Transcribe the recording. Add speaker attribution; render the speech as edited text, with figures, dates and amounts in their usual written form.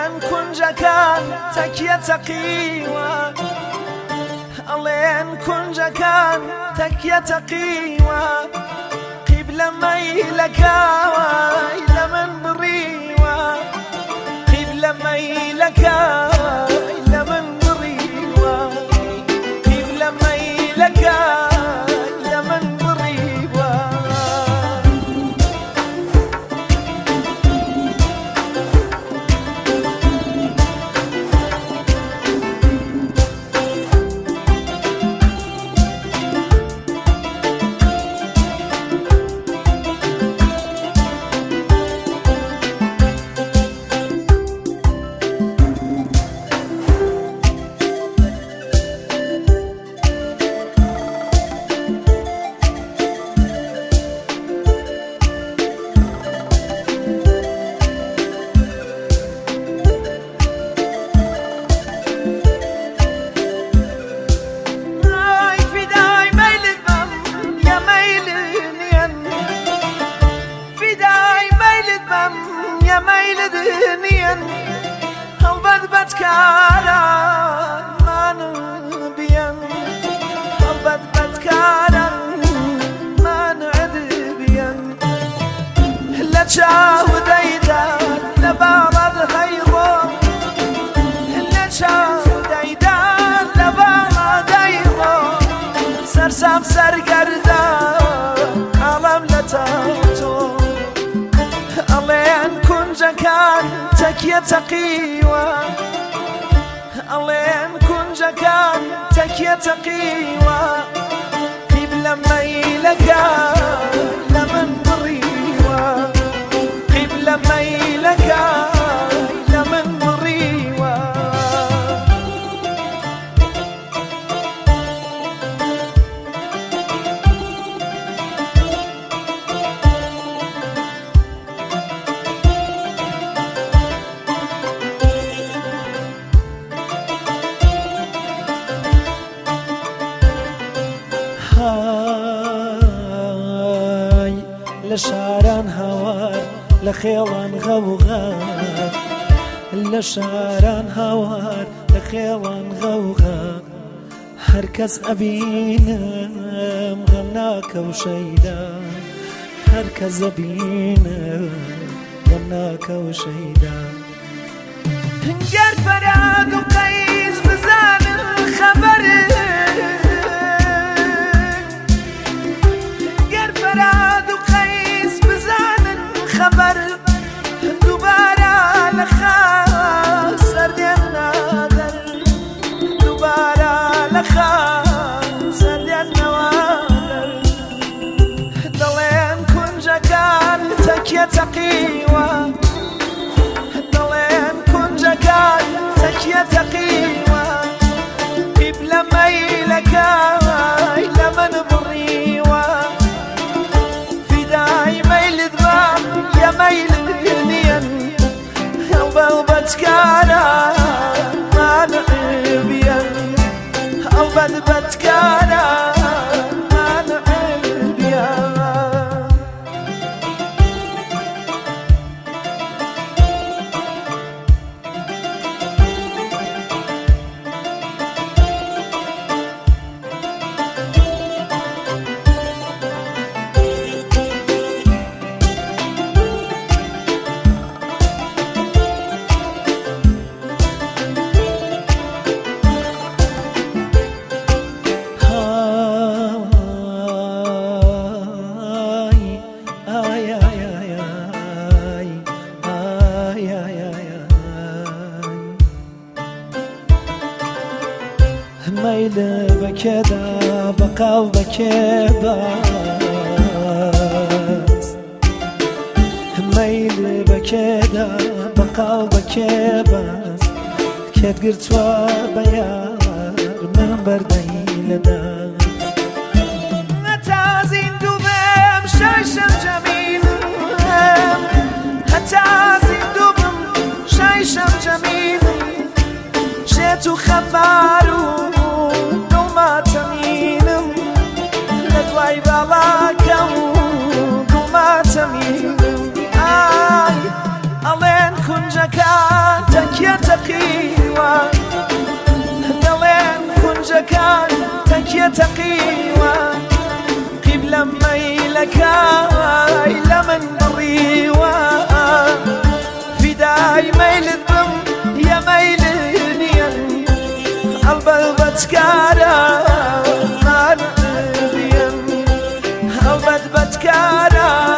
Speaker 1: ئەڵێن کونجەکان تەکیە تەقیوە ئەڵێن کونجەکان تەکیە تەقیوە قیبلە مەیلەکەوای لە من بڕیوە قیبلە مەیلەکەوای لە من بڕیوە قیبلە مەیلەکەوای لە من بڕیوە هەڵبەت بەدکاران مانبیان هەڵبەت بەدکاران مانعدبیان لە چاودەیدان لە باڵەد هەیڕۆ لە چاودەیدان لە باڵەدەیڕۆ سەرسام سەرگەردان ئاڵەم لە تاوتۆ ئەڵێن کونجەکان تەکیە تەقیوە ئەڵێن کونجەکان تەکیە تەقیوە قیبلە مەیلەکەوای لە من بڕیوە قیبلە مەیلەکەوای لە من بڕیوە لە شاران هاوار لە خێڵان غەوغا لە شاران هاوار لە خێڵان غەوغا هەرکەس ئەبینم غەم ناکە و شەیدا هەرکەس ئەبینم غەم ناکە و شەیدا گەر فەراد و قەیس بزانن خەبەرن گەر فەراد و قەیس بزانن خەبەر دووبارە لە خاک سەردێن نادەن دووبارە لە خاک سەردێن نەوادەن دەڵێن کونجەکان تەکیە تەقیوە دەڵێن کونجەکان تەکیە تەقیوە قیبلە مەیلەکەوای لە من بڕیوە فیدای مەیلت بام یە مەیلنیەن هەڵبەت کاران مانعبیەن هەڵبەت بەدکاران مانعبیەن مەیل بەکێدا بەقاو بەکێ باس مەیل بەکێدا بەقاو بەکێ باس کێت گرتووە بە یار من بەردەی لەداس هەتا زیندوو بم شایشم جەمیلم هەتا زیندوو بم شایشم جەمیلم شێت و خەفار و دڵماتەمینم لە دوای باڵاکەم و دڵماتەمینم ئای ئەڵێن کونجەکان تەکیە تقيوة قبل ميلك لمن بريوة فداي ميل الضم يا ميل النيم البلبة تكارا ما نبين البلبة تكارا